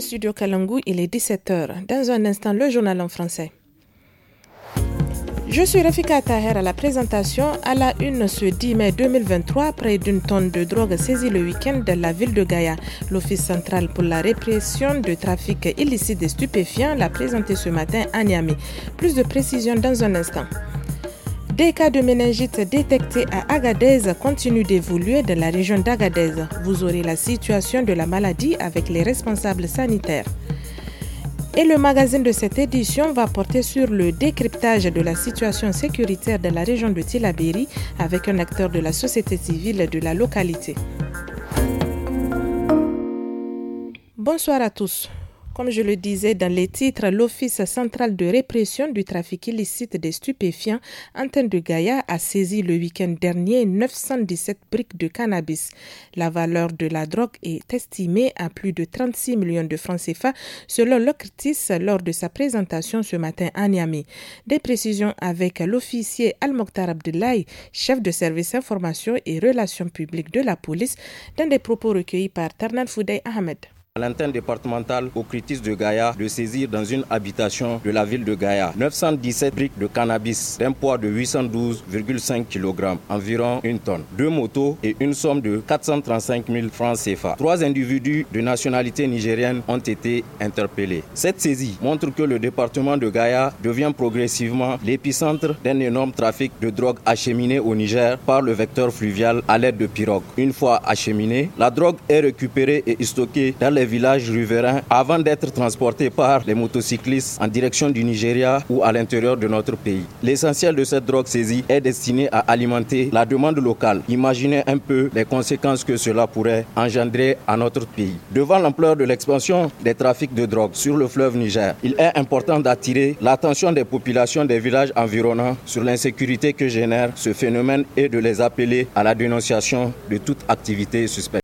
Studio Kalangu, il est 17h. Dans un instant, le journal en français. Je suis Rafika Taher à la présentation. À la une ce 10 mai 2023, près d'une tonne de drogue saisie le week-end dans la ville de Gaïa. L'Office central pour la répression de trafic illicite des stupéfiants l'a présenté ce matin à Niamey. Plus de précisions dans un instant. Des cas de méningite détectés à Agadez continuent d'évoluer dans la région d'Agadez. Vous aurez la situation de la maladie avec les responsables sanitaires. Et le magazine de cette édition va porter sur le décryptage de la situation sécuritaire de la région de Tillabéri avec un acteur de la société civile de la localité. Bonsoir à tous. Comme je le disais dans les titres, l'Office central de répression du trafic illicite des stupéfiants, antenne de Gaïa, a saisi le week-end dernier 917 briques de cannabis. La valeur de la drogue est estimée à plus de 36 millions de francs CFA, selon l'OCRTIS lors de sa présentation ce matin à Niamey. Des précisions avec l'officier Al-Mokhtar Abdoulaye, chef de service information et relations publiques de la police, dans des propos recueillis par Tarnan Foudey Ahmed. À l'antenne départementale au Critis de Gaïa de saisir dans une habitation de la ville de Gaïa 917 briques de cannabis d'un poids de 812,5 kg, environ une tonne, 2 motos et une somme de 435 000 francs CFA. 3 individus de nationalité nigérienne ont été interpellés. Cette saisie montre que le département de Gaïa devient progressivement l'épicentre d'un énorme trafic de drogue acheminée au Niger par le vecteur fluvial à l'aide de pirogues. Une fois acheminée, la drogue est récupérée et stockée dans les villages riverains avant d'être transportés par les motocyclistes en direction du Nigeria ou à l'intérieur de notre pays. L'essentiel de cette drogue saisie est destiné à alimenter la demande locale. Imaginez un peu les conséquences que cela pourrait engendrer à notre pays. Devant l'ampleur de l'expansion des trafics de drogue sur le fleuve Niger, il est important d'attirer l'attention des populations des villages environnants sur l'insécurité que génère ce phénomène et de les appeler à la dénonciation de toute activité suspecte.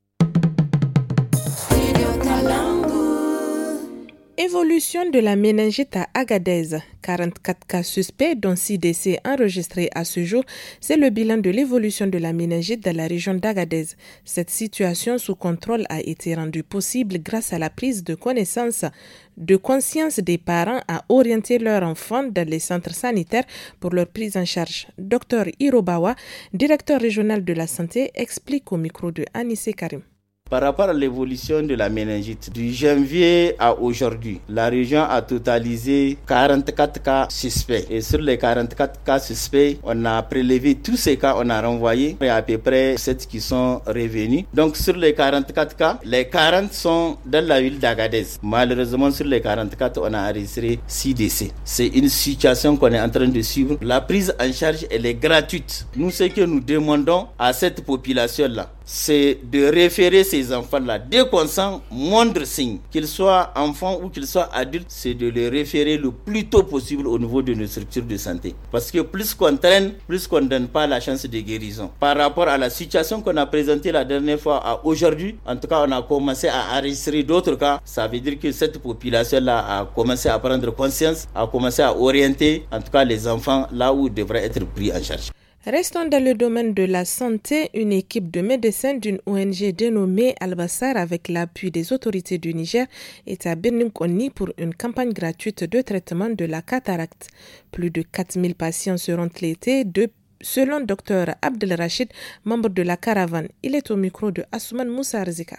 Évolution de la méningite à Agadez. 44 cas suspects, dont 6 décès enregistrés à ce jour. C'est le bilan de l'évolution de la méningite dans la région d'Agadez. Cette situation sous contrôle a été rendue possible grâce à la prise de conscience des parents à orienter leurs enfants dans les centres sanitaires pour leur prise en charge. Dr Irobawa, directeur régional de la santé, explique au micro de Anissé Karim. Par rapport à l'évolution de la méningite, du janvier à aujourd'hui, la région a totalisé 44 cas suspects. Et sur les 44 cas suspects, on a prélevé tous ces cas, on a renvoyé. Il y a à peu près 7 qui sont revenus. Donc sur les 44 cas, les 40 sont dans la ville d'Agadez. Malheureusement, sur les 44, on a enregistré 6 décès. C'est une situation qu'on est en train de suivre. La prise en charge, elle est gratuite. Nous, ce que nous demandons à cette population-là, c'est de référer ces enfants-là. Dès qu'on sent moindre signe, qu'ils soient enfants ou qu'ils soient adultes, c'est de les référer le plus tôt possible au niveau de nos structures de santé. Parce que plus qu'on traîne, plus qu'on ne donne pas la chance de guérison. Par rapport à la situation qu'on a présentée la dernière fois à aujourd'hui, en tout cas, on a commencé à enregistrer d'autres cas. Ça veut dire que cette population-là a commencé à prendre conscience, a commencé à orienter, en tout cas, les enfants là où ils devraient être pris en charge. Restons dans le domaine de la santé. Une équipe de médecins d'une ONG dénommée Al-Bassar avec l'appui des autorités du Niger est à Birnin-Konni pour une campagne gratuite de traitement de la cataracte. Plus de 4000 patients seront traités selon Dr Abdel Rachid, membre de la caravane. Il est au micro de Assouman Moussa Arzika.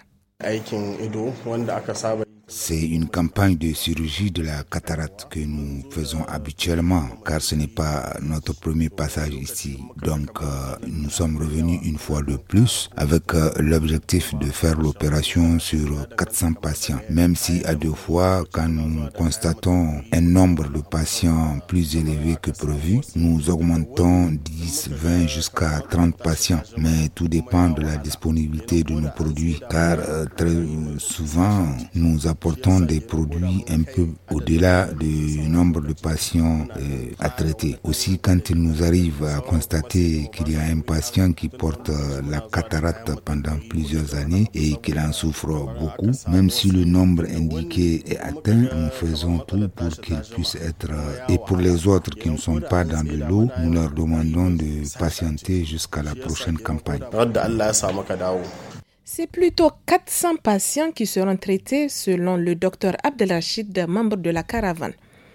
C'est une campagne de chirurgie de la cataracte que nous faisons habituellement, car ce n'est pas notre premier passage ici. Donc, nous sommes revenus une fois de plus avec l'objectif de faire l'opération sur 400 patients. Même si à 2 fois, quand nous constatons un nombre de patients plus élevé que prévu, nous augmentons 10, 20 jusqu'à 30 patients. Mais tout dépend de la disponibilité de nos produits, car très souvent, nous apportons des produits un peu au-delà du nombre de patients à traiter. Aussi, quand il nous arrive à constater qu'il y a un patient qui porte la cataracte pendant plusieurs années et qu'il en souffre beaucoup, même si le nombre indiqué est atteint, nous faisons tout pour qu'il puisse être... Et pour les autres qui ne sont pas dans de l'eau, nous leur demandons de patienter jusqu'à la prochaine campagne. C'est plutôt 400 patients qui seront traités selon le docteur Abdelrachid, membre de la caravane.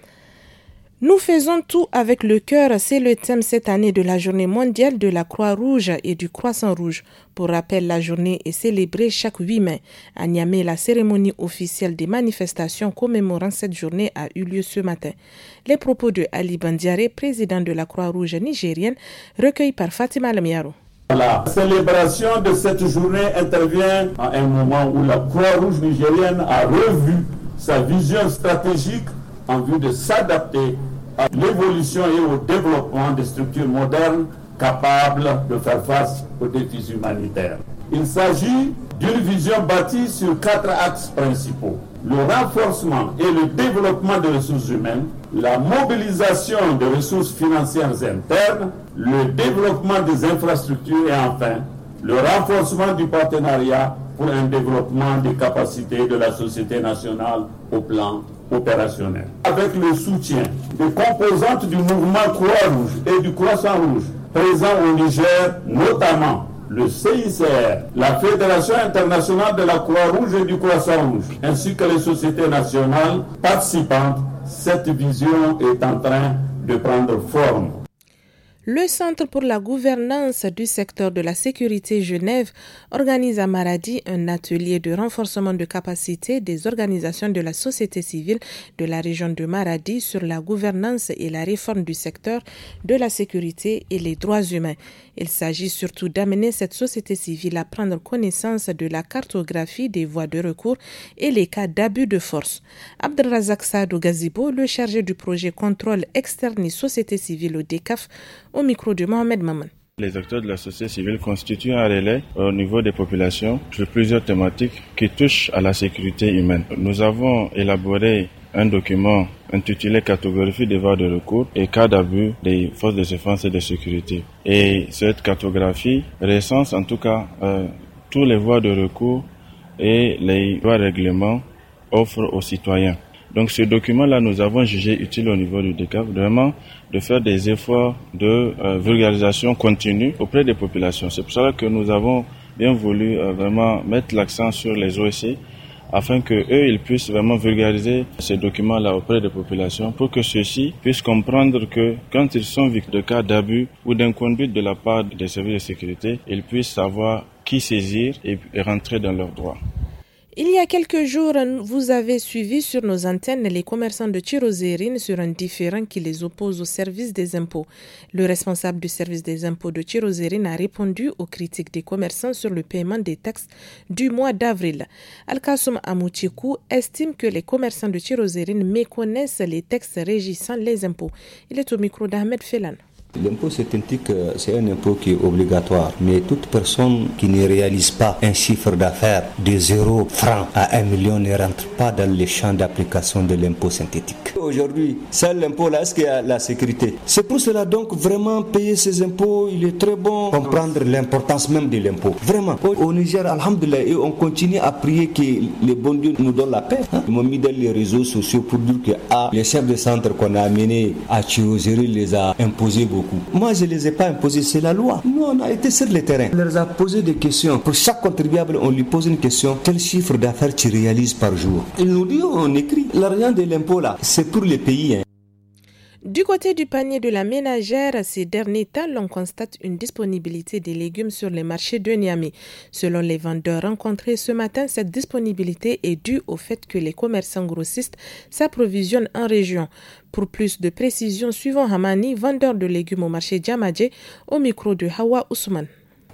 Nous faisons tout avec le cœur, c'est le thème cette année de la journée mondiale de la Croix-Rouge et du Croissant-Rouge. Pour rappel, la journée est célébrée chaque 8 mai. À Niamey, la cérémonie officielle des manifestations commémorant cette journée a eu lieu ce matin. Les propos de Ali Bandiare, président de la Croix-Rouge nigérienne, recueillis par Fatima Lamiaro. La célébration de cette journée intervient à un moment où la Croix-Rouge nigérienne a revu sa vision stratégique en vue de s'adapter à l'évolution et au développement des structures modernes capables de faire face aux défis humanitaires. Il s'agit d'une vision bâtie sur 4 axes principaux: le renforcement et le développement des ressources humaines, la mobilisation des ressources financières internes, le développement des infrastructures et enfin le renforcement du partenariat pour un développement des capacités de la société nationale au plan opérationnel. Avec le soutien des composantes du mouvement Croix-Rouge et du Croissant-Rouge présents au Niger, notamment le CICR, la Fédération internationale de la Croix-Rouge et du Croissant-Rouge, ainsi que les sociétés nationales participantes, cette vision est en train de prendre forme. Le Centre pour la gouvernance du secteur de la sécurité Genève organise à Maradi un atelier de renforcement de capacité des organisations de la société civile de la région de Maradi sur la gouvernance et la réforme du secteur de la sécurité et les droits humains. Il s'agit surtout d'amener cette société civile à prendre connaissance de la cartographie des voies de recours et les cas d'abus de force. Abdelrazak Sadou Gazibo, le chargé du projet contrôle externe et société civile au DECAF, au micro de Mohamed Maman. Les acteurs de la société civile constituent un relais au niveau des populations sur plusieurs thématiques qui touchent à la sécurité humaine. Nous avons élaboré un document intitulé Cartographie des voies de recours et cas d'abus des forces de défense et de sécurité. Et cette cartographie recense en tout cas tous les voies de recours et les voies règlements offrent aux citoyens. Donc ce document-là, nous avons jugé utile au niveau du DECAF, vraiment de faire des efforts de vulgarisation continue auprès des populations. C'est pour cela que nous avons bien voulu vraiment mettre l'accent sur les OSC afin qu'eux, ils puissent vraiment vulgariser ces documents-là auprès des populations pour que ceux-ci puissent comprendre que quand ils sont victimes de cas d'abus ou d'inconduite de la part des services de sécurité, ils puissent savoir qui saisir et rentrer dans leurs droits. Il y a quelques jours, vous avez suivi sur nos antennes les commerçants de Tirozérine sur un différend qui les oppose au service des impôts. Le responsable du service des impôts de Tirozérine a répondu aux critiques des commerçants sur le paiement des taxes du mois d'avril. Al-Kassoum Amoutikou estime que les commerçants de Tirozérine méconnaissent les textes régissant les impôts. Il est au micro d'Ahmed Felan. L'impôt synthétique, c'est un impôt qui est obligatoire, mais toute personne qui ne réalise pas un chiffre d'affaires de 0 francs à 1 million ne rentre pas dans les champs d'application de l'impôt synthétique. Aujourd'hui, ça l'impôt-là, est-ce qu'il y a la sécurité? C'est pour cela donc vraiment payer ces impôts, il est très bon, comprendre l'importance même de l'impôt. Vraiment, au Niger, alhamdoulilah, et on continue à prier que les bons dieux nous donnent la paix. Ils m'ont mis dans les réseaux sociaux pour dire que les chefs de centre qu'on a amenés à Tirozérine les a imposés beaucoup. Moi, je ne les ai pas imposés, c'est la loi. Nous, on a été sur le terrain. On leur a posé des questions. Pour chaque contribuable, on lui pose une question. Quel chiffre d'affaires tu réalises par jour? Il nous dit, on écrit. L'argent de l'impôt, là, c'est pour les pays. Du côté du panier de la ménagère, ces derniers temps, l'on constate une disponibilité des légumes sur les marchés de Niamey. Selon les vendeurs rencontrés ce matin, cette disponibilité est due au fait que les commerçants grossistes s'approvisionnent en région. Pour plus de précision, suivons Hamani, vendeur de légumes au marché Djamadje, au micro de Hawa Ousmane.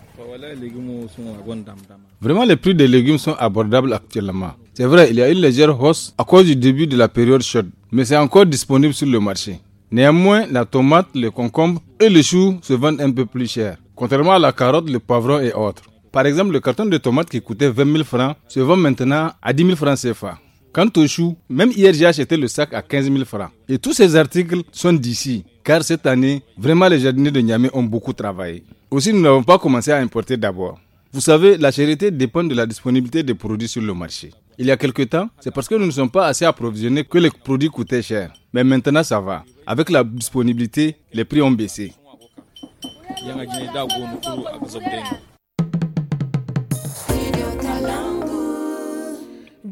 Vraiment, les prix des légumes sont abordables actuellement. C'est vrai, il y a une légère hausse à cause du début de la période chaude, mais c'est encore disponible sur le marché. Néanmoins, la tomate, le concombre et le chou se vendent un peu plus cher, contrairement à la carotte, le poivron et autres. Par exemple, le carton de tomates qui coûtait 20 000 francs se vend maintenant à 10 000 francs CFA. Quant au chou, même hier j'ai acheté le sac à 15 000 francs. Et tous ces articles sont d'ici, car cette année, vraiment les jardiniers de Niamey ont beaucoup travaillé. Aussi, nous n'avons pas commencé à importer d'abord. Vous savez, la cherté dépend de la disponibilité des produits sur le marché. Il y a quelque temps, c'est parce que nous ne sommes pas assez approvisionnés que les produits coûtaient cher. Mais maintenant, ça va. Avec la disponibilité, les prix ont baissé.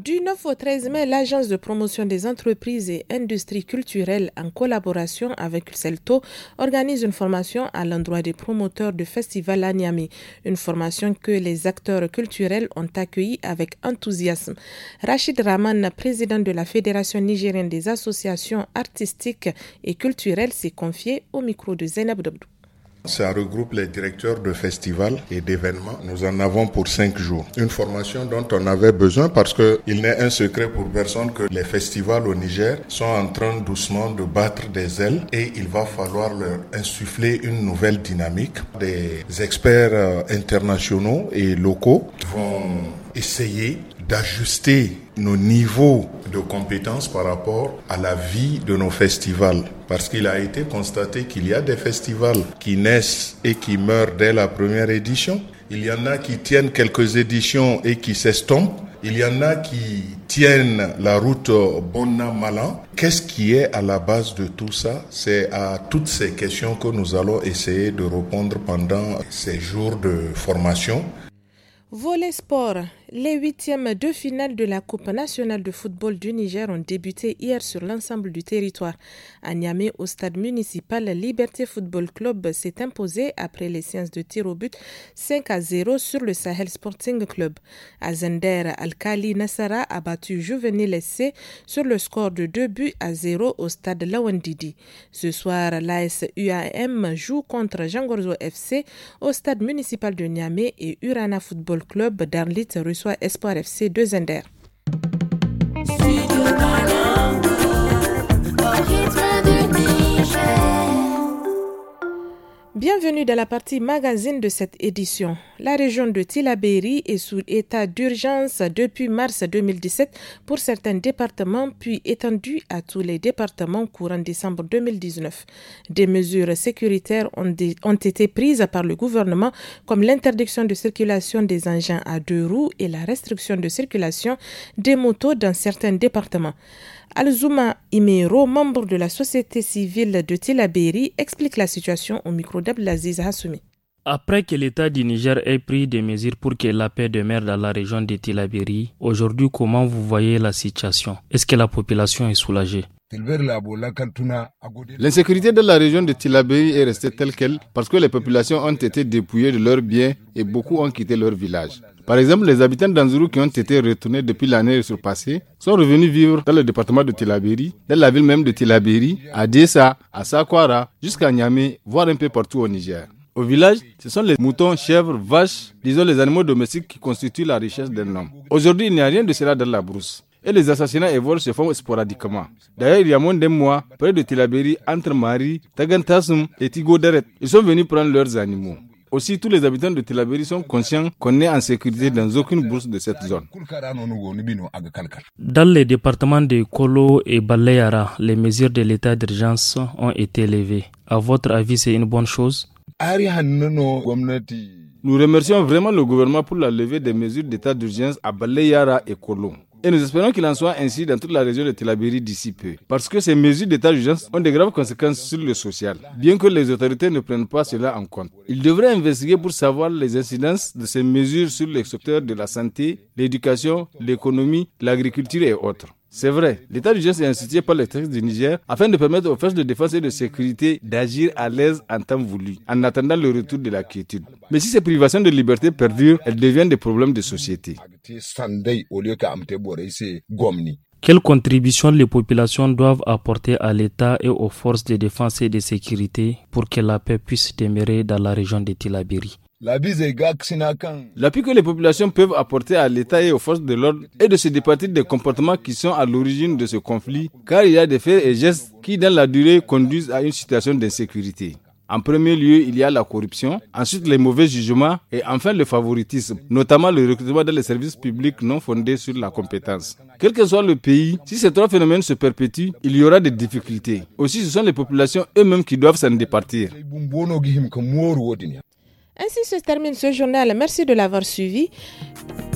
Du 9 au 13 mai, l'Agence de promotion des entreprises et industries culturelles, en collaboration avec Celto, organise une formation à l'endroit des promoteurs de festivals à Niamey. Une formation que les acteurs culturels ont accueillie avec enthousiasme. Rachid Rahman, président de la Fédération nigérienne des associations artistiques et culturelles, s'est confié au micro de Zainab Dabdou. Ça regroupe les directeurs de festivals et d'événements. Nous en avons pour 5 jours. Une formation dont on avait besoin parce qu'il n'est un secret pour personne que les festivals au Niger sont en train doucement de battre des ailes et il va falloir leur insuffler une nouvelle dynamique. Des experts internationaux et locaux vont essayer d'ajuster nos niveaux de compétences par rapport à la vie de nos festivals. Parce qu'il a été constaté qu'il y a des festivals qui naissent et qui meurent dès la première édition. Il y en a qui tiennent quelques éditions et qui s'estompent. Il y en a qui tiennent la route bon an, mal an. Qu'est-ce qui est à la base de tout ça? C'est à toutes ces questions que nous allons essayer de répondre pendant ces jours de formation. Volley sport. Les 8e de finale de la Coupe nationale de football du Niger ont débuté hier sur l'ensemble du territoire. À Niamey, au stade municipal, Liberté Football Club s'est imposé après les séances de tir au but 5-0 sur le Sahel Sporting Club. À Zender, Al-Khali Nassara a battu Juvenil SC sur le score de 2-0 au stade Lawandidi. Ce soir, l'AS UAM joue contre Jangorzo FC au stade municipal de Niamey et Urana Football Club d'Arlit reçoit Espoir FC de Zender. Bienvenue dans la partie magazine de cette édition. La région de Tillabéri est sous état d'urgence depuis mars 2017 pour certains départements, puis étendue à tous les départements courant décembre 2019. Des mesures sécuritaires ont été prises par le gouvernement, comme l'interdiction de circulation des engins à 2 roues et la restriction de circulation des motos dans certains départements. Alzouma Imero, membre de la société civile de Tillabéri, explique la situation au micro d'Abdelaziz Hassoumi. Après que l'État du Niger ait pris des mesures pour que la paix demeure dans la région de Tillabéri, aujourd'hui, comment vous voyez la situation? Est-ce que la population est soulagée? L'insécurité de la région de Tillabéri est restée telle qu'elle parce que les populations ont été dépouillées de leurs biens et beaucoup ont quitté leur village. Par exemple, les habitants d'Anzourou qui ont été retournés depuis l'année surpassée sont revenus vivre dans le département de Tillabéri, dans la ville même de Tillabéri, à Dessa, à Sakwara, jusqu'à Niamey, voire un peu partout au Niger. Au village, ce sont les moutons, chèvres, vaches, disons les animaux domestiques qui constituent la richesse d'un homme. Aujourd'hui, il n'y a rien de cela dans la brousse. Et les assassinats et vols se font sporadiquement. D'ailleurs, il y a moins d'un mois, près de Tillabéri, entre Mari, Tagantasum et Tigoderet, ils sont venus prendre leurs animaux. Aussi, tous les habitants de Tillabéri sont conscients qu'on n'est en sécurité dans aucune bourse de cette zone. Dans les départements de Kolo et Baleyara, les mesures de l'état d'urgence ont été levées. À votre avis, c'est une bonne chose? Nous remercions vraiment le gouvernement pour la levée des mesures d'état d'urgence à Baleyara et Kolo. Et nous espérons qu'il en soit ainsi dans toute la région de Tillabéri d'ici peu. Parce que ces mesures d'état d'urgence ont de graves conséquences sur le social, bien que les autorités ne prennent pas cela en compte. Ils devraient investiguer pour savoir les incidences de ces mesures sur les secteurs de la santé, l'éducation, l'économie, l'agriculture et autres. C'est vrai, l'état d'urgence est institué par les textes du Niger afin de permettre aux forces de défense et de sécurité d'agir à l'aise en temps voulu, en attendant le retour de la quiétude. Mais si ces privations de liberté perdurent, elles deviennent des problèmes de société. Quelle contribution les populations doivent apporter à l'État et aux forces de défense et de sécurité pour que la paix puisse demeurer dans la région de Tillabéri? L'appui que les populations peuvent apporter à l'État et aux forces de l'ordre est de se départir des comportements qui sont à l'origine de ce conflit, car il y a des faits et gestes qui, dans la durée, conduisent à une situation d'insécurité. En premier lieu, il y a la corruption, ensuite les mauvais jugements et enfin le favoritisme, notamment le recrutement dans les services publics non fondés sur la compétence. Quel que soit le pays, si ces trois phénomènes se perpétuent, il y aura des difficultés. Aussi, ce sont les populations eux-mêmes qui doivent s'en départir. Ainsi se termine ce journal. Merci de l'avoir suivi.